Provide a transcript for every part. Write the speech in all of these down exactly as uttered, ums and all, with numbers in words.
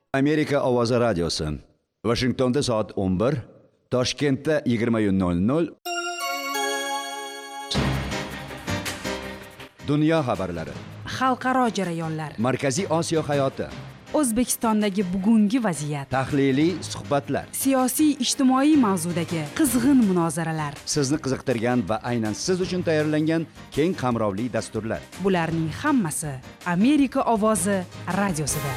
Amerika ovozi radiosi. Washingtonda soat o'n bir, Toshkentda yigirma nol nol. Dunyo xabarlari. Xalqaro jarayonlar. Markaziy Osiyo hayoti. O'zbekistondagi bugungi vaziyat. Tahliliy suhbatlar. Siyosiy ijtimoiy mavzudagi qizg'in munozaralar. Sizni qiziqtirgan va aynan siz uchun tayyorlangan keng qamrovli dasturlar. Bularning hammasi Amerika ovozi radiosida.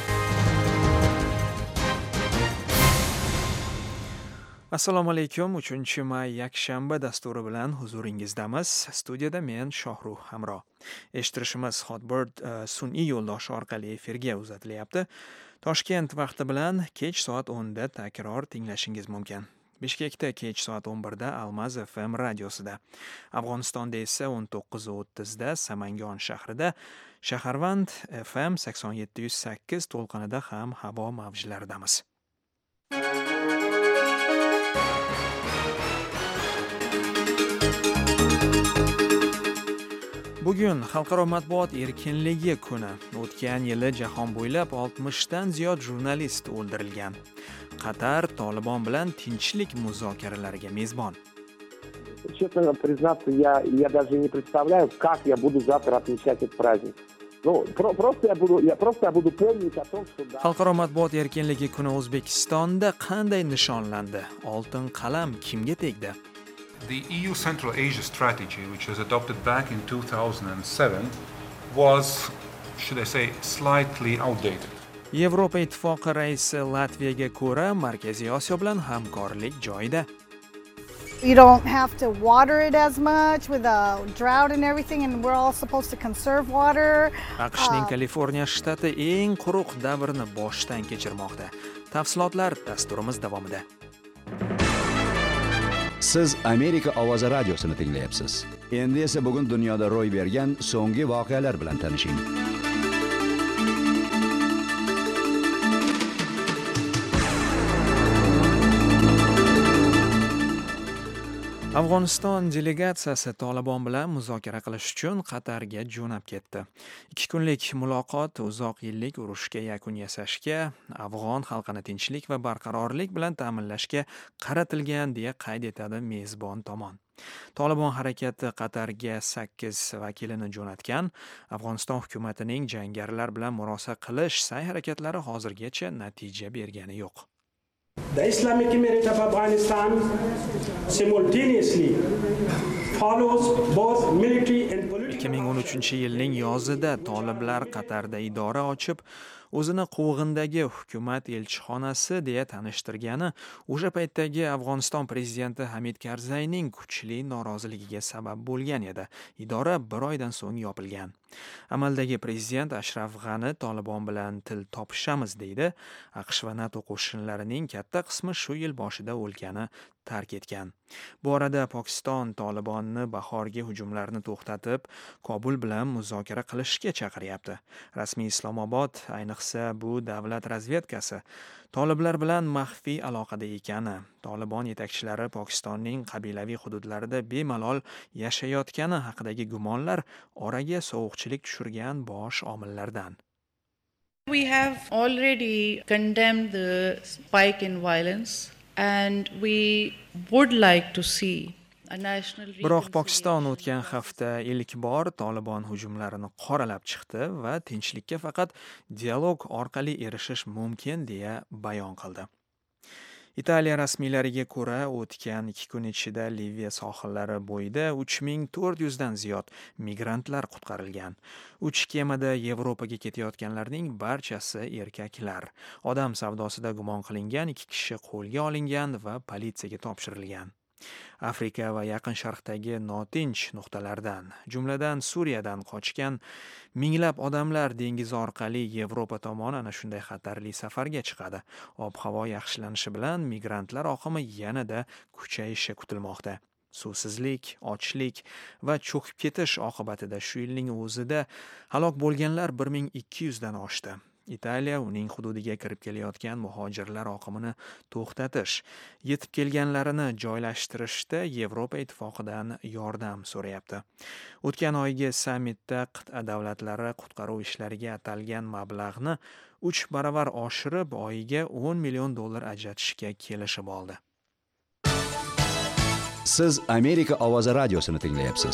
Assalomu alaykum. uchinchi may yakshanba dasturi bilan huzuringizdamiz. Studiyada men Shohruh Hamro. Eshittirishimiz Hotbird uh, sun'iy yo'ldoshi orqali efirga uzatilyapti. Toshkent vaqti bilan kech soat o'nda takror tinglashingiz mumkin. Bishkekda kech soat o'n birda Almaz F M radiosida. Afg'onistonda esa o'n to'qqiz o'ttizda Samangon shahrida Shaharvand F M sakson yetti yuz sakkiz to'lqinida ham havo mavjlaridamiz. Bugun Xalqaro matbuot erkinligi kuni. O'tgan yili jahon bo'ylab oltmishdan ziyod jurnalist o'ldirilgan. Qatar Tolibon bilan tinchlik muzokaralariga mezbon. Честно признаться, я, я даже не представляю, как я буду завтра отмечать этот праздник. Ну, про, просто я буду, я просто я буду помнить о том, что... Xalqaro matbuot erkinligi kuni O'zbekistonda qanday nishonlandi? Oltin qalam kimga tegdi? The E U Central Asia strategy, which was adopted back in two thousand seven, was, should I say, slightly outdated. Yevropa ittifoqi raisi Latviyaga ko'ra, Markaziy Osiyo bilan hamkorlik joyida. You don't have to water it as much with a drought and everything, and we're all supposed to conserve water. AQShning Kaliforniya shtati eng quruq davrni boshdan kechirmoqda. Tafsilotlar dasturimiz davomida. Siz Amerika ovozi radiosini tinglayapsiz. Endi esa bugun dunyoda ro'y bergan so'nggi voqealar bilan tanishing. Afg'oniston delegatsiyasi Tolibon bilan muzokara qilish uchun Qatarga jo'nab ketdi. Ikki kunlik muloqot uzoq yillik urushga yakun yasashga, afg'on xalqini tinchlik va barqarorlik bilan ta'minlashga qaratilgan deya qayd etadi mezbon tomon. Tolibon harakati Qatarga sakkiz vakilini jo'natgan. Afg'oniston hukumatining jangarilar bilan murosa qilish sa'y-harakatlari hozirgacha natija bergani yo'q. The Islamic Emirate of Afghanistan simultaneously follows both military and political... ikki ming o'n uchinchi yilning yozida toliblar Qatarda idora ochib, o'zini quvg'indagi hukumat elchixonasi deya tanishtirgani o'sha paytdagi Afg'oniston prezidenti Hamid Karzayning kuchli noroziligiga sabab bo'lgan edi. Idora bir oydan so'ng yopilgan. Amaldagi prezident Ashraf G'ani Tolibon bilan til topishamiz deydi. AQSh va NATO qo'shinlarining katta qismi shu yil boshida o'lkani tark etgan. Bu orada Pokiston Tolibonni bahorgi hujumlarni to'xtatib, Kobul bilan muzokara qilishga chaqiryapti. Rasmiy Islomobod, ayniqsa bu davlat razvedkasi, toliblar bilan maxfiy aloqada ekani, Tolibon yetakchilari Pokistonning qabilaviy hududlarida bemalol yashayotgani haqidagi gumonlar oraga sovuqchilik tushirgan bosh omillardan. We have already condemned the spike in violence and we would like to see a national... Biroq Pokiston o'tgan hafta ilk bor Tolibon hujumlarini qoralab chiqdi va tinchlikka faqat dialog orqali erishish mumkin deya bayon qildi. Italiya rasmiylariga ko'ra, o'tgan ikki kun ichida Liviya sohillari bo'yida uch ming to'rt yuzdan ziyod migrantlar qutqarilgan. uch kemada Yevropaga ketayotganlarning barchasi erkaklar. Odam savdosida gumon qilingan ikki kishi qo'lga olingan va politsiyaga topshirilgan. Afrika va Yaqin Sharqdagi notinch nuqtalardan, jumladan Suriyadan qochgan minglab odamlar dengiz orqali Yevropa tomon ana shunday xatarli safarga chiqadi. Ob-havo yaxshilanishi bilan migrantlar oqimi yanada kuchayishi kutilmoqda. Suvsizlik, ochlik va cho'kib ketish oqibatida shu yilning o'zida halok bo'lganlar bir ming ikki yuzdan oshdi. Italiya uning hududiga kirib kelayotgan muhojirlar oqimini to'xtatish, yetib kelganlarini joylashtirishda Yevropa ittifoqidan yordam so'rayapti. O'tgan oygi sammitda qit'a davlatlari qutqaruv ishlariga atalgan mablag'ni uch baravar oshirib, oyiga o'n million dollar ajratishga kelishib oldi. Siz Amerika ovozi radiosini tinglayapsiz.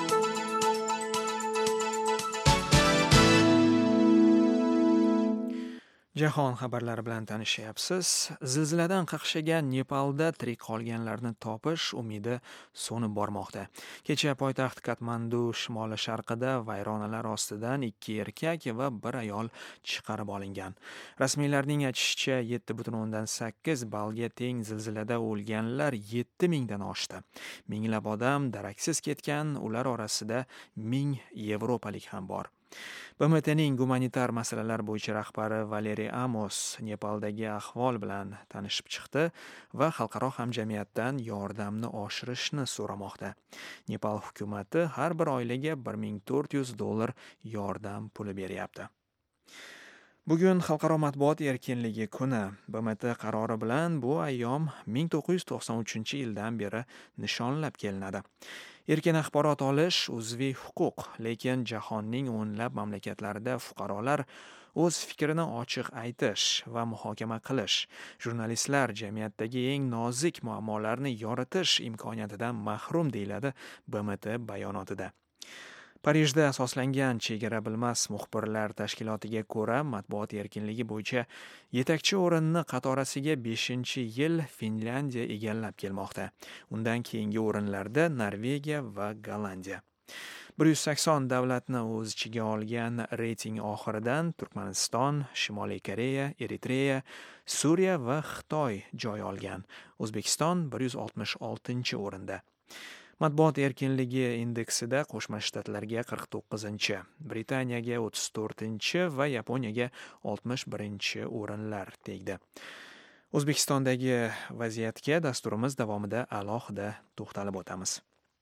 Jahon xabarlari bilan tanishyapsiz. Zilziladan qaqshagan Nepalda tirik qolganlarni topish umidi so'nib bormoqda. Kecha poytaxt Katmandu shimoli sharqida vayronalar ostidan ikki erkak va bir ayol chiqarib olingan. Rasmiylarning aytishicha, yetti butun o'ndan sakkiz ballga teng zilzilada o'lganlar yetti mingdan oshdi. Minglab odam daraksiz ketgan, ular orasida ming yevropalik ham bor. B M T'ning gumanitar masalalar bo'yicha rahbari Valeriy Amos Nepaldagi ahvol bilan tanishib chiqdi va xalqaro hamjamiyatdan yordamni oshirishni so'ramoqda. Nepal hukumati har bir oilaga bir ming to'rt yuz dollar yordam puli beryapti. Bugun Xalqaro matbuot erkinligi kuni. B M T qarori bilan bu ayyom ming to'qqiz yuz to'qson uchinchi yildan beri nishonlab kelinadi. Erkin axborot olish uzviy huquq, lekin jahonning o'nlab mamlakatlarida fuqarolar o'z fikrini ochiq aytish va muhokama qilish, jurnalistlar jamiyatdagi eng nozik muammolarni yoritish imkoniyatidan mahrum deyiladi B M T bayonotida. Parijda asoslangan Chegara bilmas muxbirlar tashkilotiga ko'ra, matbuot erkinligi bo'yicha yetakchi o'rinni qatorasiga beshinchi yil Finlyandiya egallab kelmoqda. Undan keyingi o'rinlarda Norvegiya va Gollandiya. bir yuz sakson davlatni o'z ichiga olgan reyting oxiridan Turkmaniston, Shimoliy Koreya, Eritreya, Suriya va Xitoy joy olgan. O'zbekiston bir yuz oltmish oltinchi o'rinda. Matbuot erkinligi indeksida Qo'shma Shtatlarga qirq to'qqizinchi, Britaniyaga o'ttiz to'rtinchi va Yaponiyaga oltmish birinchi o'rinlar tegdi. O'zbekistondagi vaziyatga dasturimiz davomida alohida to'xtalib o'tamiz.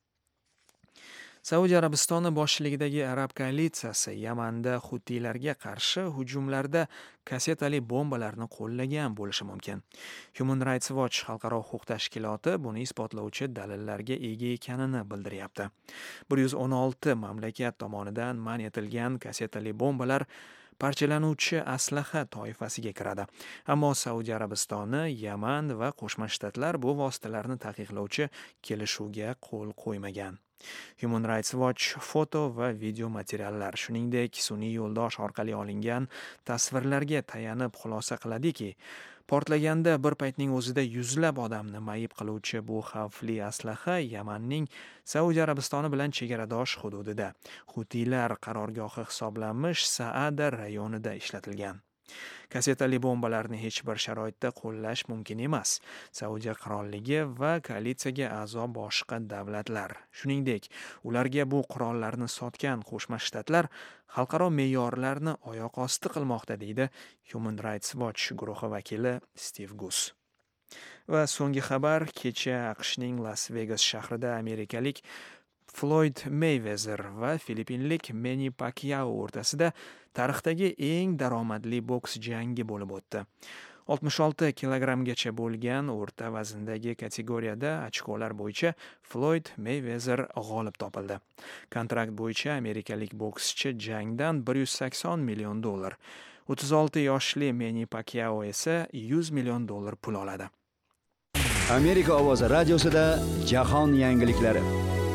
Saudiya Arabistoni boshchiligidagi arab koalitsiyasi Yamanda Hutilarga qarshi hujumlarda kasetali bombalarni qo'llagan bo'lishi mumkin. Human Rights Watch xalqaro huquq tashkiloti buni isbotlovchi dalillarga ega ekanini bildiryapti. bir yuz o'n olti mamlakat tomonidan man etilgan kasetali bombalar parchalanuvchi aslaha toifasiga kiradi. Ammo Saudiya Arabistoni, Yaman va Qo'shma Shtatlar bu vositalarni taqiqlovchi kelishuvga qo'l qo'ymagan. Human Rights Watch foto va video materiallar, shuningdek sun'iy yo'ldosh orqali olingan tasvirlarga tayanib xulosa qiladiki, portlaganda bir paytning o'zida yuzlab odamni mayib qiluvchi bu xavfli aslaha Yamanning Saudiya Arabistoni bilan chegaradosh hududida, Hutilar qarorgohi hisoblanmish Saada rayonida ishlatilgan. Kasetali bombalarni hech bir sharoitda qo'llash mumkin emas. Saudiya qirolligi va koalitsiyaga a'zo boshqa davlatlar, shuningdek, ularga bu qurollarni sotgan Qo'shma Shtatlar xalqaro me'yorlarni oyoq osti qilmoqda, deydi Human Rights Watch guruhi vakili Steve Gus. Va so'nggi xabar, kecha AQShning Las Vegas shahrida amerikalik Floyd Mayweather va filippinlik Manny Pacquiao o'rtasida tarixdagi eng daromadli boks jangi bo'lib o'tdi. oltmish olti kilogrammgacha bo'lgan o'rta vazndagi kategoriyada ochkolar bo'yicha Floyd Mayweather g'olib topildi. Kontrakt bo'yicha amerikalik bokschi jangdan bir yuz sakson million dollar, o'ttiz olti yoshli Manny Pacquiao esa yuz million dollar pul oladi. Amerika ovozi radiosida jahon yangiliklari.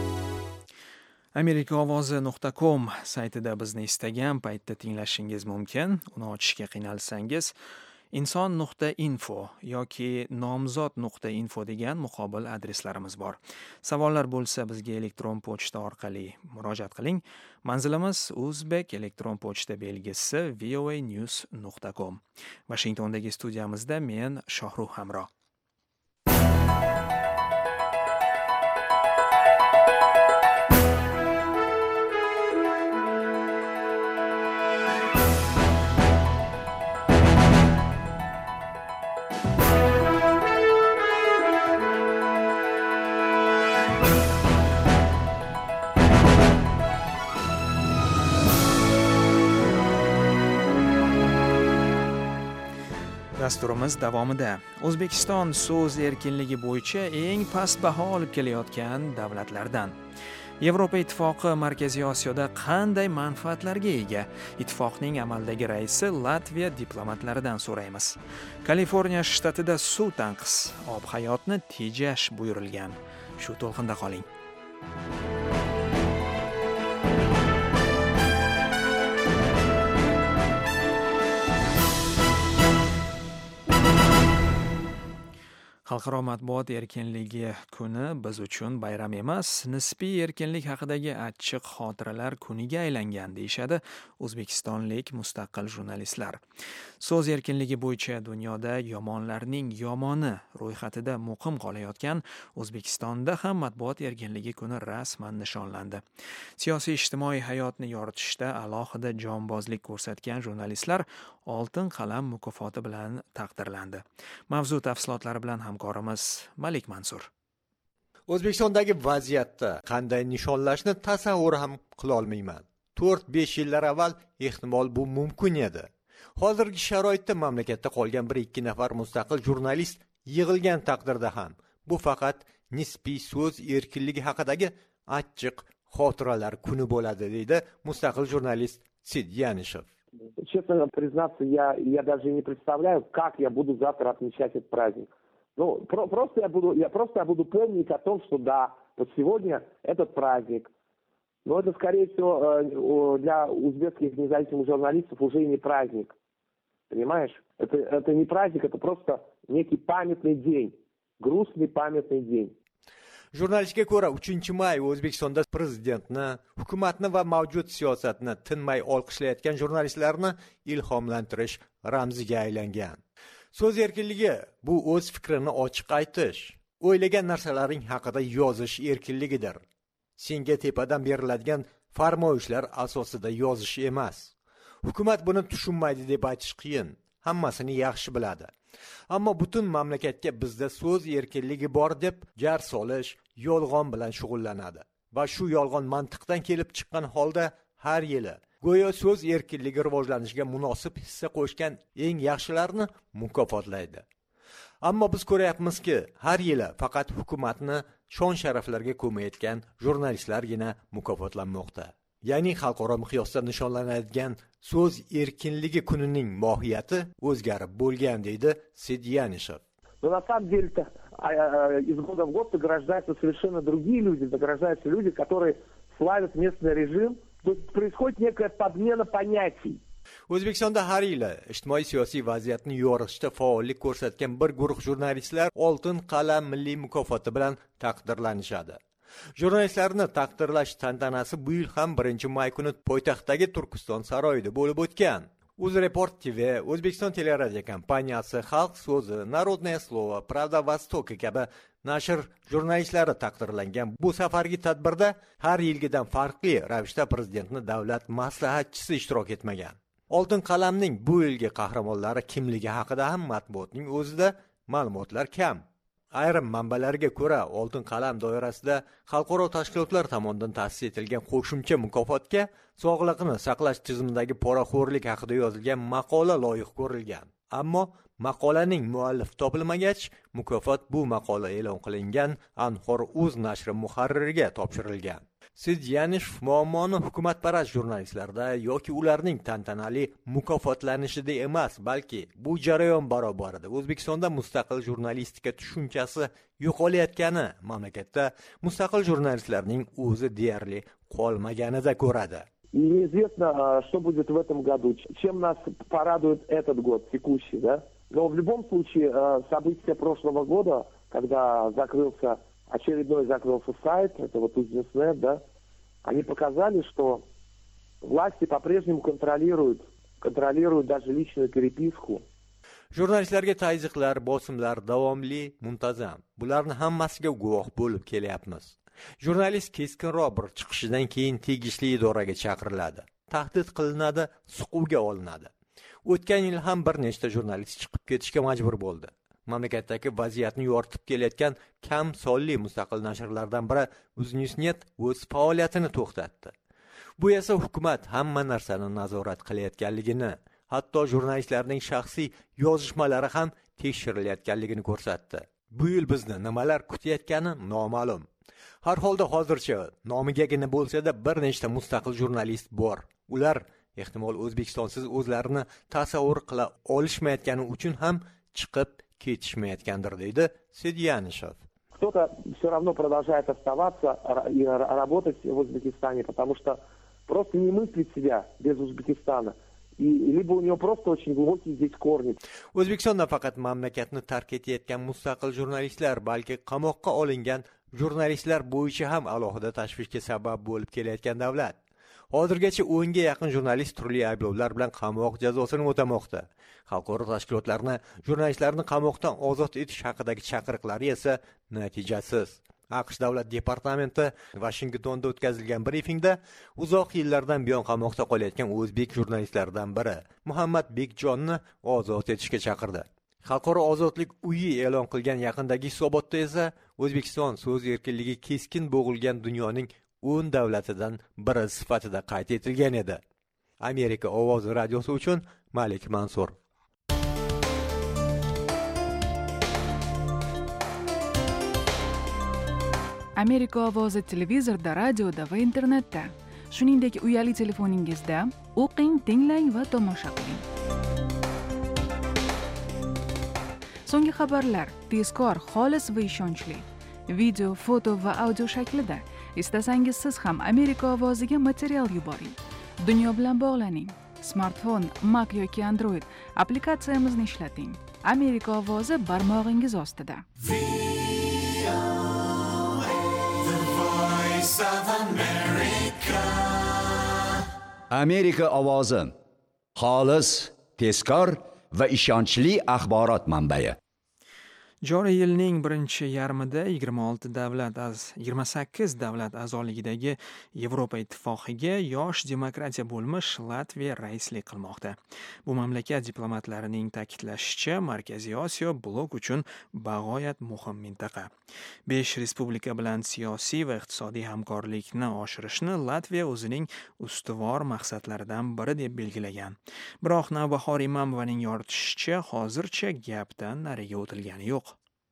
amerika ovozi nuqta com saytida bizni istagan paytda tinglashingiz mumkin. Uni ochishga qiynalsangiz inson nuqta info yoki nomzod nuqta info degan muqobil adreslarimiz bor. Savollar bo'lsa bizga elektron pochta orqali murojaat qiling. Manzilimiz Uzbek elektron pochta belgisi voa news nuqta com. Washingtondagi studiyamizda men Shohruh Hamro. Dasturimiz davomida O'zbekiston so'z erkinligi bo'yicha eng past baho olib kelayotgan davlatlardan. Yevropa Ittifoqi Markaziy Osiyoda qanday manfaatlarga ega? Ittifoqning amaldagi raisi Latviya diplomatlaridan so'raymiz. Kaliforniya shtatida suv tanqis, ob hayotni tejash buyurilgan. Shu to'lqinda qoling. Xalqaro matbuot erkinligi kuni biz uchun bayram emas, nisbiy erkinlik haqidagi achchiq xotiralar kuniga aylangan deyshadi o'zbekistonlik mustaqil jurnalistlar. So'z erkinligi bo'yicha dunyoda yomonlarning yomoni ro'yxatida muqim qolayotgan O'zbekistonda ham matbuot erkinligi kuni rasman nishonlandi. Siyosiy ijtimoiy hayotni yoritishda alohida jonbozlik ko'rsatgan jurnalistlar Oltin qalam mukofoti bilan taqdirlandi. Mavzu tafsilotlari bilan hamkorimiz Malik Mansur. O'zbekistondagi vaziyatda qanday nishonlashni tasavvur ham qila olmayman. to'rt besh yillar avval ehtimol bu mumkin edi. Hozirgi sharoitda mamlakatda qolgan bir ikki nafar mustaqil jurnalist yig'ilgan taqdirda ham bu faqat nisbiy so'z erkinligi haqidagi achchiq xotiralar kuni bo'ladi, deydi mustaqil jurnalist Sid Yanishev. Честно признаться, я, я даже не представляю, как я буду завтра отмечать этот праздник. Ну, про, просто, я буду, я, просто я буду помнить о том, что да, вот сегодня этот праздник. Но это, скорее всего, для узбекских независимых журналистов уже и не праздник. Понимаешь? Это, это не праздник, это просто некий памятный день. Грустный памятный день. Jurnalistga ko'ra uchinchi may O'zbekistonda prezidentni, hukumatni va mavjud siyosatni tinmay olqishlayotgan jurnalistlarni ilhomlantirish ramziga aylangan. So'z erkinligi bu o'z fikrini ochiq aytish, o'ylagan narsalaring haqida yozish erkinligidir. Senga tepadan beriladigan farmoyishlar asosida yozish emas. Hukumat buni tushunmaydi deb aytish qiyin, hammasini yaxshi biladi. Ammo butun mamlakatga bizda so'z erkinligi bor deb jar solish, yolg'on bilan shug'ullanadi. Va shu yolg'on mantiqdan kelib chiqqan holda har yili go'yo so'z erkinligi rivojlanishiga munosib hissa qo'shgan eng yaxshilarni mukofotlaydi. Ammo biz ko'ryapmizki, har yili faqat hukumatni shon-sharaflarga ko'mayotgan jurnalistlargina mukofotlanmoqda. Ya'ni xalqaro miqyosda nishonlanadigan so'z erkinligi kunining mohiyati o'zgarib bo'lgan, deydi Sid Yanishev. Но на самом деле-то из года в год награждаются совершенно другие люди, награждаются люди, которые славят местный режим. То есть происходит некая подмена понятий. O'zbekistonda har yili ijtimoiy siyosiy vaziyatni yoritishda faollik ko'rsatgan bir guruh jurnalistlar Oltin qalam milliy mukofoti bilan taqdirlanishadi. Jurnalistlarni taqdirlash tantanasi bu yil ham birinchi may kuni poytaxtdagi Turkiston saroyida bo'lib o'tgan. UzReport T V, O'zbekiston teleradio kompaniyasi, Xalq so'zi, Narodное слово, Pravda Vostoka kabi nashr jurnalistlari taqdirlangan bu safargi tadbirda har yilgidan farqli ravishda prezidentni davlat maslahatchisi ishtirok etmagan. Oltin qalamning bu yilgi qahramonlari kimligi haqida ham matbuotning o'zida ma'lumotlar kam. Ayrim manbalarga ko'ra, Oltin qalam doirasida xalqaro tashkilotlar tomonidan ta'sis etilgan qo'shimcha mukofotga sog'liqni saqlash tizimidagi poraxo'rlik haqida yozilgan maqola loyiq ko'rilgan. Ammo maqolaning muallif topilmagach, mukofot bu maqola e'lon qilingan Anhor.uz nashri muharririga topshirilgan. Sid Yanishev muammoni hukumatparast jurnalistlarda yoki ularning tantanali mukofotlanishida emas, balki bu jarayon barobarida O'zbekistonda mustaqil jurnalistika tushunchasi yo'qolayotgani, mamlakatda mustaqil jurnalistlarning o'zi deyarli qolmaganida ko'radi. Неизвестно, что будет в этом году, чем нас порадует этот год, текущий, да? Но в любом случае, события прошлого года, когда закрылся, очередной закрылся сайт, это вот Uzdisnet, да, они показали, что власти по-прежнему контролируют, контролируют даже личную переписку. Jurnalistlarga tazyiqlar, bosimlar davomli, muntazam. Bularni hammasiga guvoh bo'lib kelyapmiz. Jurnalist keskinroq bir chiqishidan keyin tegishli idoraga chaqiriladi, tahdid qilinadi, siquvga olinadi. O'tgan yil ham bir nechta jurnalist chiqib ketishga majbur bo'ldi. Mamlakatdagi vaziyatni yoritib kelayotgan kam sonli mustaqil nashrlardan biri Uzdisnet o'z faoliyatini to'xtatdi. Bu esa hukumat hamma narsani nazorat qilayotganligini, hatto jurnalistlarning shaxsiy yozishmalari ham tekshirilayotganligini ko'rsatdi. Bu yil bizni nimalar kutayotgani noma'lum. Har holda hozircha nomigagina bo'lsa-da bir nechta mustaqil jurnalist bor. Ular ehtimol O'zbekistonsiz o'zlarini tasavvur qila olishmayotgani uchun ham chiqib ketishmayotgandir, deydi Sedyanishov. Кто-то все равно продолжает оставаться и работать в Узбекистане, потому что просто не мыслит себя без Узбекистана. И либо у него просто очень глубокие здесь корни. O'zbekistonda faqat mamlakatni tark etayotgan mustaqil jurnalistlar, balki qamoqqa olingan jurnalistlar bo'yicha ham alohida tashvishga sabab bo'lib kelayotgan davlat. Hozirgacha o'nga yaqin jurnalist turli ayblovlar bilan qamoq jazosini o'tamoqda. Xalqaro tashkilotlarni jurnalistlarni qamoqdan ozod etish haqidagi chaqiriqlari esa natijasiz. AQSh davlat departamenti Vashingtonda o'tkazilgan brifingda uzoq yillardan buyon qamoqda qolayotgan o'zbek jurnalistlardan biri Muhammad Bekjonni ozod etishga chaqirdi. Xalqaro ozodlik uyi e'lon qilgan yaqindagi hisobotda esa O'zbekiston so'z erkinligi keskin bo'g'ilgan dunyoning o'n davlatidan biri sifatida qayd etilgan edi. Amerika ovozi radiosi uchun Malik Mansur. Amerika ovozi televizorda, radioda va internetda. Shuningdek, uyali telefoningizda o'qing, tinglang va tomosha qiling. So'nggi xabarlar tezkor, xolis va ishonchli. Video, foto va audio shaklida. Istasangiz siz ham Amerika ovoziga material yuboring. Dunyo bilan bog'laning. Smartfon, Mac yoki Android applikatsiyamizni ishlating. Amerika ovozi barmog'ingiz ostida. Amerika ovozi xolis, tezkor va ishonchli axborot manbai. Joriy yilning birinchi yarmida yigirma olti davlat az yigirma sakkiz davlat a'zoligidagi Yevropa ittifoqiga yosh demokratiya bo'lmish Latviya raislik qilmoqda. Bu mamlakat diplomatlarining ta'kidlashicha, Markaziy Osiyo blok uchun bag'oyat muhim mintaqa. besh respublika bilan siyosiy va iqtisodiy hamkorlikni oshirishni Latviya o'zining ustuvor maqsadlaridan biri deb belgilagan. Biroq Navbahor Imamovaning yoritishicha, hozircha gapdan nariga o'tilgani yo'q.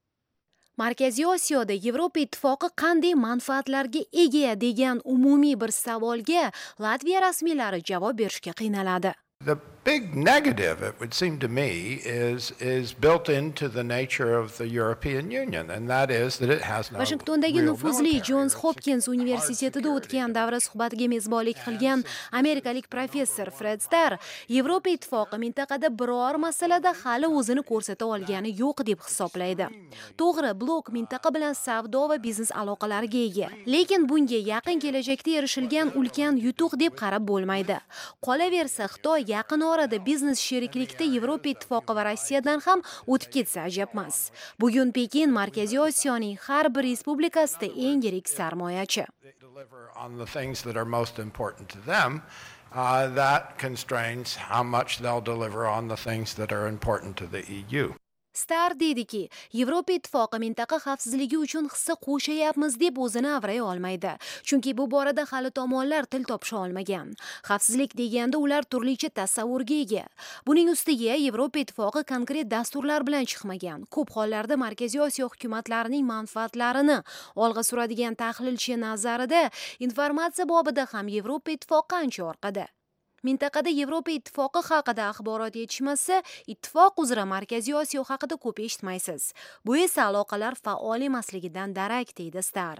Markaziy Osiyoda Yevropa ittifoqi qanday manfaatlarga ega degan umumiy bir savolga Latviya rasmiylari javob berishga qiynaladi. The big negative, it would seem to me, is is built into the nature of the European Union, and that is that it has no. Washingtondagi nufuzli Johns Hopkins universitetida o'tgan davra suhbatiga mezbonlik qilgan amerikalik professor Fred Starr Yevropa ittifoqi mintaqada biror masalada hali o'zini ko'rsata olgani yo'q deb hisoblaydi. To'g'ri, blok mintaqa bilan savdo va biznes aloqalariga ega, lekin bunga yaqin kelajakda erishilgan ulkan yutuq deb qarab bo'lmaydi. Qolaversa, Xitoy yaqin orada biznes sheriklikda Yevropa ittifoqi va Rossiyadan ham o'tib ketsa ajab emas. Bugun Pekin Markaziy Osiyoning har bir respublikasida eng yirik sarmoyachi. On the things that are most important to them, uh, that constrains how much they'll deliver on the things that are important to the E U. Starr deydiki, Yevropa ittifoqi mintaqa xavfsizligi uchun hissa qo'shayapmiz deb o'zini avray olmaydi. Chunki bu borada hali tomonlar til topisha olmagan. Xavfsizlik deganda ular turlicha tasavvurga ega. Buning ustiga Yevropa ittifoqi konkret dasturlar bilan chiqmagan. Ko'p hollarda Markaziy Osiyo hukumatlarining manfaatlarini olg'a suradigan tahlilchi nazarida informatsiya bobida ham Yevropa ittifoqi ancha orqada. Mintaqada Yevropa ittifoqi haqida axborot yetishmasa, ittifoq uzra Markaziy Osiyo haqida ko'p eshitmaysiz. Bu esa aloqalar faol emasligidan darak, deydi Starr.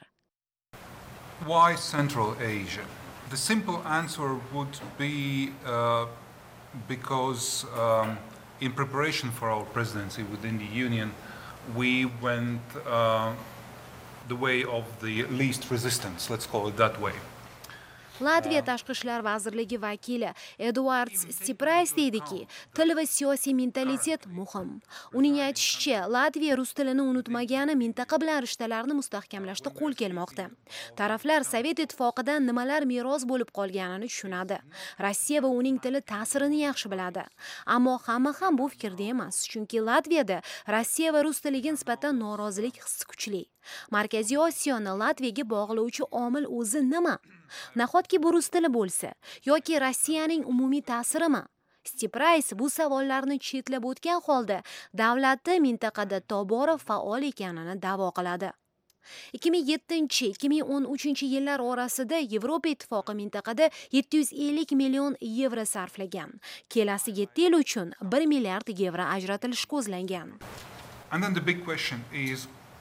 Why Central Asia? The simple answer would be uh, because um, in preparation for our presidency within the Union, we went uh, the way of the least resistance, let's call it that way. Latviya Tashqi ishlar vazirligi vakili Eduards Stiprais deydiki, til va siyosiy mentalitet muhim. Uning aytishicha, Latviya rus tilini unutmagani mintaqa bilan rishtalarni mustahkamlashda qo'l kelmoqda. Taraflar Sovet ittifoqidan nimalar meros bo'lib qolganini tushunadi. Rossiya va uning tili ta'sirini yaxshi biladi. Ammo hamma ham bu fikrda emas, chunki Latviyada Rossiya va rus tiliga nisbatan norozilik hissi kuchli. Markaziy Osiyoni Latviyaga bog'lovchi omil o'zi nima? Nahotki bu rus tili bo'lsa, yoki Rossiyaning umumiy ta'sirimi? Stiprays bu savollarni chetlab o'tgan holda davlati mintaqada tobora faol ekanini da'vo qiladi. ikki ming yettinchi ikki ming o'n uchinchi yillar orasida Yevropa ittifoqi mintaqada yetti yuz ellik million yevro sarflagan. Kelasi yetti yil uchun bir milliard yevro ajratilishi ko'zlangan. And then the big question is,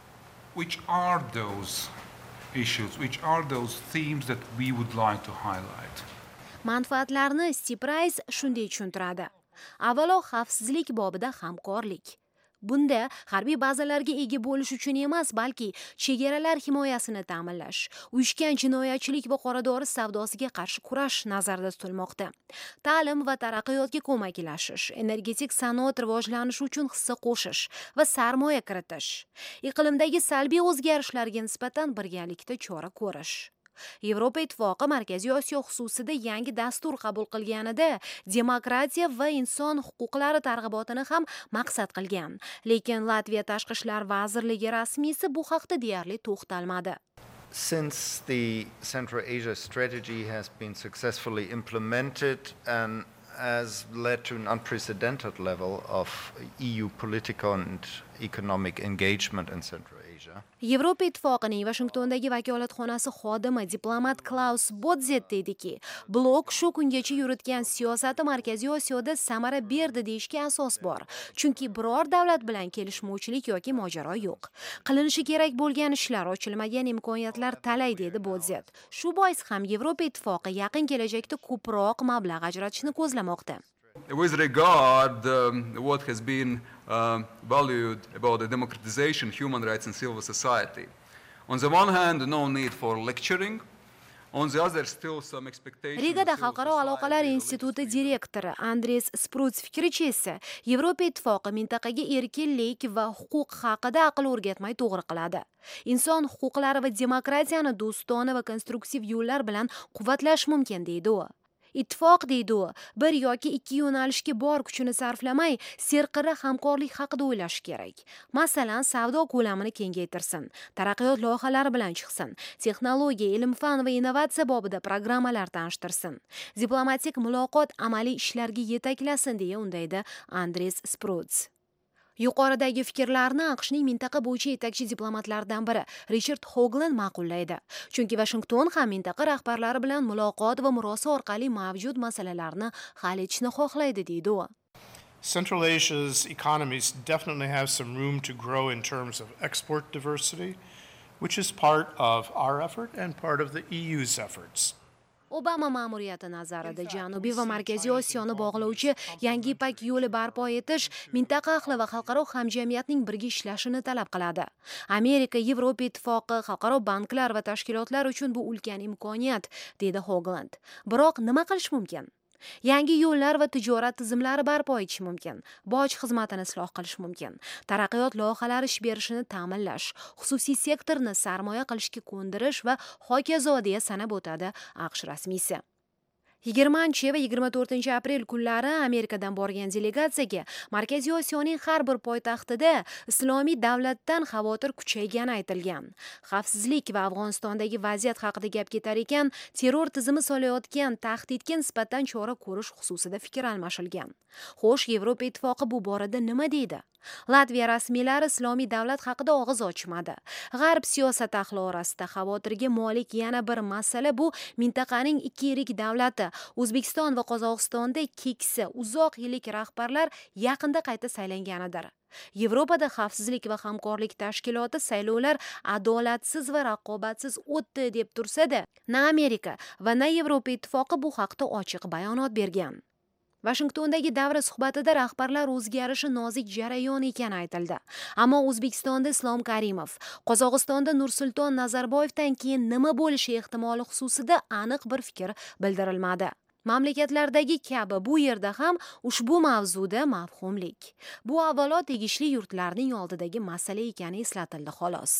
which are those issues, which are those themes that we would like to highlight? Manfaatlarni Stiprays shunday tushuntiradi. Avvalo, xavfsizlik bobida hamkorlik. Bunda harbiy bazalarga ega bo'lish uchun emas, balki chegaralar himoyasini ta'minlash, uyushgan jinoyatchilik va qora dori savdosiga qarshi kurash nazarda tutilmoqda. Ta'lim va taraqqiyotga ko'maklashish, energetik sanoat rivojlanishi uchun hissa qo'shish va sarmoya kiritish, iqlimdagi salbiy o'zgarishlarga nisbatan birgalikda chora ko'rish. Yevropa ittifoqi Markaziy Osiyo xususida yangi dastur qabul qilganida demokratiya va inson huquqlari targ'ibotini ham maqsad qilgan. Lekin Latviya tashqi ishlar vazirligi rasmiysi bu haqda deyarli to'xtalmadi. Since the Central Asia strategy has been successfully implemented and has led to an unprecedented level of E U political and economic engagement in Central Asia. Yevropa ittifoqining Washingtondagi vakolatxonasi xodimi diplomat Klaus Bodzet dediki, blok shu kungacha yuritgan siyosati Markaziy Osiyoda samara berdi deyishga asos bor. Chunki biror davlat bilan kelishmovchilik yoki mojaro yo'q. Qilinishi kerak bo'lgan ishlar, ochilmagan imkoniyatlar talay dedi Bodzet. Shu bois ham Yevropa ittifoqi yaqin kelajakda ko'proq mablag' ajratishni ko'zlamoqda. With regard um, what has been um, valued about the democratization, human rights and civil society. On the one hand, no need for lecturing. On the other, still some expectations. Rigada Xalqaro aloqalar instituti direktori Andres Spruts fikricha esa Yevropa ittifoqi mintaqaga erkinlik va huquq haqida aql o'rgatmay to'g'ri qiladi. Inson huquqlari va demokratiyani do'stona va konstruktiv yo'llar bilan quvvatlash mumkin deydi u. Ittifoq deydi u, bir yoki ikki yo'nalishga bor kuchini sarflamay, serqirra hamkorlik haqida o'ylash kerak. Masalan, savdo ko'lamini kengaytirsin, taraqqiyot loyihalari bilan chiqsin, texnologiya, ilm-fan va innovatsiya bobida programmalar tanishtirsin, diplomatik muloqot amaliy ishlarga yetaklasin deya undaydi Andres Spruts. Yuqoridagi fikrlarni AQShning mintaqa bo'yicha yetakchi diplomatlaridan biri Richard Hoagland ma'qullaydi. Chunki Washington ham mintaqa rahbarlari bilan muloqot va murosa orqali mavjud masalalarni hal etishni xohlaydi deydi u. Central Asia's economies definitely have some room to grow in terms of export diversity, which is part of our effort and part of the E U's efforts. Obama ma'muriyati nazarida Janubiy va Markaziy Osiyoni bog'lovchi yangi Ipak yo'li barpo etish mintaqa ahli va xalqaro hamjamiyatning birga ishlashini talab qiladi. Amerika, Yevropa ittifoqi, xalqaro banklar va tashkilotlar uchun bu ulkan imkoniyat, dedi Hoagland. Biroq nima qilish mumkin? Yangi yo'llar va tijorat tizimlari barpo etish mumkin, boj xizmatini isloh qilish mumkin, taraqqiyot loyihalari ish berishini ta'minlash, xususiy sektorni sarmoya qilishga ko'ndirish va hokazo deya sanab o'tadi AQSh rasmiysi. yigirmanchi va yigirma to'rtinchi aprel kunlari Amerikadan borgan delegatsiyaga Markaziy Osiyoning har bir poytaxtida islomiy davlatdan xavotir kuchaygani aytilgan. Xavfsizlik va Afg'onistondagi vaziyat haqida gap ketar ekan, terror tizimi solayotgan tahdidga nisbatan chora ko'rish xususida fikr almashilgan. Xo'sh, Yevropa ittifoqi bu borada nima deydi? Latviya rasmiylari islomiy davlat haqida og'iz ochmadi. G'arb siyosat ahli orasida xavotirga molik yana bir masala bu mintaqaning ikki yirik davlati O'zbekiston va Qozog'istonda keksa uzoq yillik rahbarlar yaqinda qayta saylanganidir. Yevropada xavfsizlik va hamkorlik tashkiloti saylovlar adolatsiz va raqobatsiz o'tdi deb tursa-da, na Amerika va na Yevropa ittifoqi bu haqda ochiq bayonot bergan. Washingtondagi davra suhbatida rahbarlar o'zgarishi nozik jarayon ekani aytildi. Ammo O'zbekistonda Islom Karimov, Qozog'istonda Nursulton Nazarboyevdan keyin nima bo'lishi ehtimoli xususida aniq bir fikr bildirilmadi. Mamlakatlardagi kabi bu yerda ham ushbu mavzuda mavhumlik. Bu avvalo tegishli yurtlarning oldidagi masala ekani eslatildi xolos.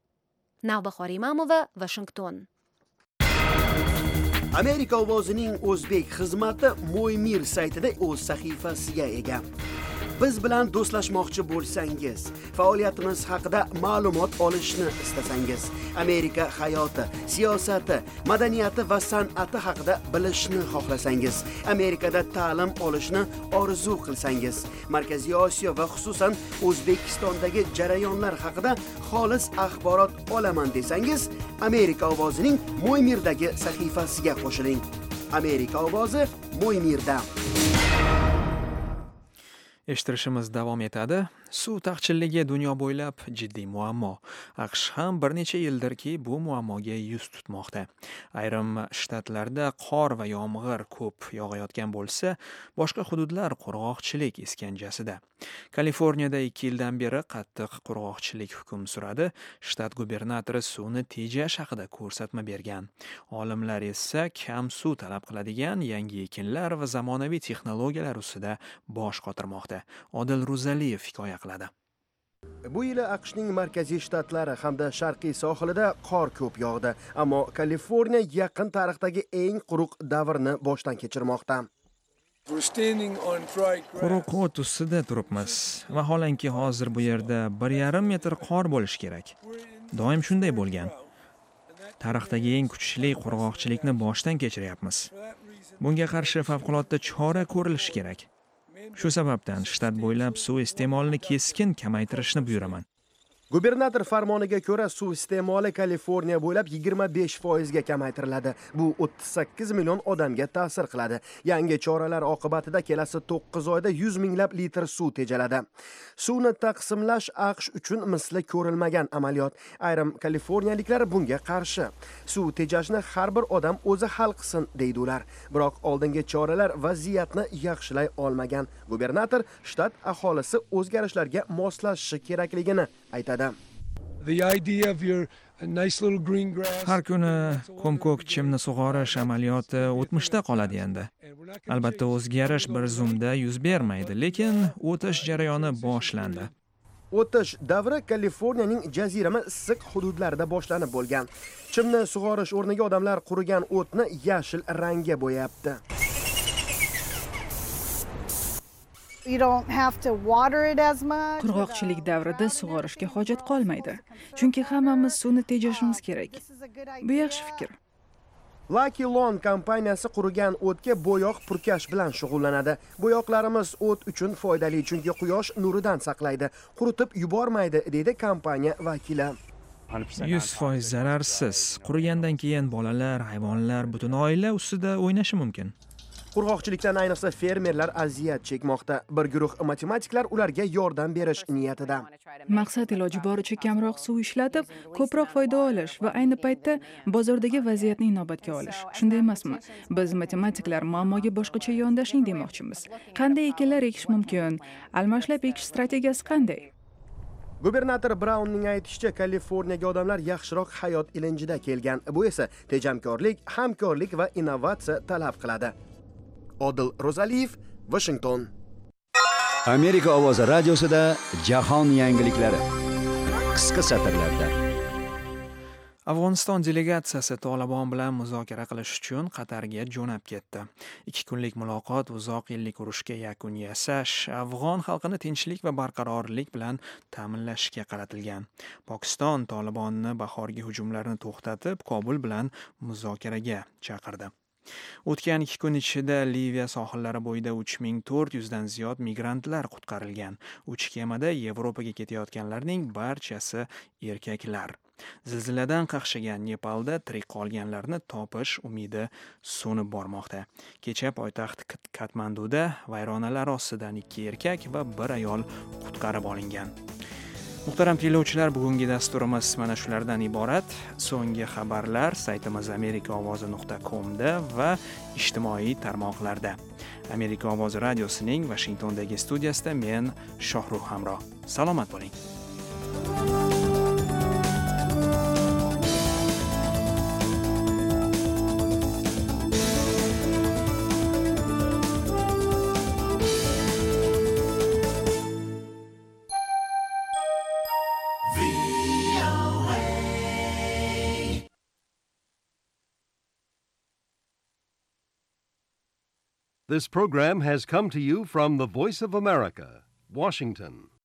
Navbahor Imamova, Washington. Amerika ovozining o'zbek xizmati Mo'ymir saytida o'z sahifasiga ega. Biz bilan do'stlashmoqchi bo'lsangiz, faoliyatimiz haqida ma'lumot olishni istasangiz, Amerika hayoti, siyosati, madaniyati va san'ati haqida bilishni xohlasangiz, Amerikada ta'lim olishni orzu qilsangiz, Markaziy Osiyo va xususan O'zbekistondagi jarayonlar haqida xolis axborot olaman desangiz, Amerika ovozining Mo'ymirdagi sahifasiga qo'shiling. Amerika ovozi Mo'ymirda. Eshittirishimiz davom etadi. Suv taqchilligi dunyo bo'ylab jiddiy muammo. AQSh ham bir necha yildirki bu muammoga yuz tutmoqda. Ayrim shtatlarda qor va yomg'ir ko'p yog'ayotgan bo'lsa, boshqa hududlar qurg'oqchilik iskanjasida. Kaliforniyada ikki yildan beri qattiq qurg'oqchilik hukm suradi. Shtat gubernatori suvni tejash haqida ko'rsatma bergan. Olimlar esa kam suv talab qiladigan yangi ekinlar va zamonaviy texnologiyalar ustida bosh qotirmoqda. Odil Ro'zaliyev hikoya qiladi. Bu yili AQShning markaziy shtatlari hamda sharqiy sohilida qor ko'p yog'di, ammo Kaliforniya yaqin tarixdagi eng quruq davrni boshdan kechirmoqda. Quruq o't ustida turibmiz. Vaholanki hozir bu yerda bir yarim metr qor bo'lishi kerak. Doim shunday bo'lgan. Tarixdagi eng kuchli qurg'oqchilikni boshdan kechiryapmiz. Bunga qarshi favqulodda chora ko'rilishi kerak. Shu sababdan shtat bo'ylab suv iste'molini keskin kamaytirishni buyuraman. Gubernator farmoniga ko'ra suv iste'moli Kaliforniya bo'ylab yigirma besh foizga kamaytiriladi. Bu o'ttiz sakkiz million odamga ta'sir qiladi. Yangi choralar oqibatida kelasi to'qqiz oyda yuz minglab litr suv tejaladi. Suvni taqsimlash AQSh uchun misli ko'rilmagan amaliyot. Ayrim kaliforniyaliklar bunga qarshi. Suv tejashni har bir odam o'zi hal qilsin deydi ular. Biroq oldingi choralar vaziyatni yaxshilay olmagan. Gubernator shtat aholisi o'zgarishlarga moslashishi kerakligini aytadi. Har kuni ko'm-ko'k chimni sug'orish amaliyoti o'tmishda qoladi endi. Albatta o'zgarish bir zumda yuz bermaydi, lekin o'tish jarayoni boshlandi. O'tish davri Kaliforniyaning jazirama issiq hududlarida boshlanib bo'lgan. Chimni sug'orish o'rniga odamlar qurigan o'tni yashil rangga bo'yapti. You don't have to water it as much. Qurg'oqchilik davrida sug'orishga hojat qolmaydi. Chunki hammamiz suvni tejashimiz kerak. Bu yaxshi fikr. Lucky Lawn kompaniyasi qurigan o'tga bo'yoq purkash bilan shug'ullanadi. Bo'yoqlarimiz o't uchun foydali, chunki quyosh nuridan saqlaydi, quritib yubormaydi, deydi kompaniya vakili. yuz foiz zararsiz. Qurigandan keyin bolalar, hayvonlar, butun oila ustida o'ynashi mumkin. Qurg'oqchilikdan ayniqsa fermerlar aziyat chekmoqda. Bir guruh matematiklar ularga yordam berish niyatida. Maqsad iloji boricha kamroq suv ishlatib, ko'proq foyda olish va ayni paytda bozordagi vaziyatni inobatga olish. Shunday emasmi? Biz matematiklar muammoga boshqacha yondashing demoqchimiz. Qanday ekinlar ekish mumkin? Almashlab ekish strategiyasi qanday? Gubernator Brownning aytishicha, Kaliforniyaga odamlar yaxshiroq hayot ilinjida kelgan. Bu esa tejamkorlik, hamkorlik va innovatsiya talab qiladi. Odil Ro'zaliyev, Washington. Amerika ovozi radiosida jahon yangiliklari. Qisqa satrlarda. Afg'oniston delegatsiyasi Tolibon bilan muzokara qilish uchun Qatarga jo'nab ketdi. Ikki kunlik muloqot uzoq yillik urushga yakun yasash, afg'on xalqini tinchlik va barqarorlik bilan ta'minlashga qaratilgan. Pokiston Tolibonni bahorgi hujumlarni to'xtatib, Kobul bilan muzokaraga chaqirdi. O'tgan ikki kun ichida Liviya sohillari bo'yida uch ming to'rt yuz dan ziyod migrantlar qutqarilgan. uch kemada Yevropaga ketayotganlarning barchasi erkaklar. Zilziladan qaqshagan Nepalda tirik qolganlarni topish umidi so'nib bormoqda. Kecha poytaxt Katmanduda vayronalar ostidan ikki erkak va bir ayol qutqarib olingan. Muhtaram tinglovchilar, bugungi dasturimiz mana shulardan iborat. So'nggi xabarlar saytimiz amerika ovozi nuqta com da va ijtimoiy tarmoqlarda. Amerika ovozi radiosining Washingtondagi studiyasida men Shohruh Hamro. Salomat bo'ling. This program has come to you from the Voice of America, Washington.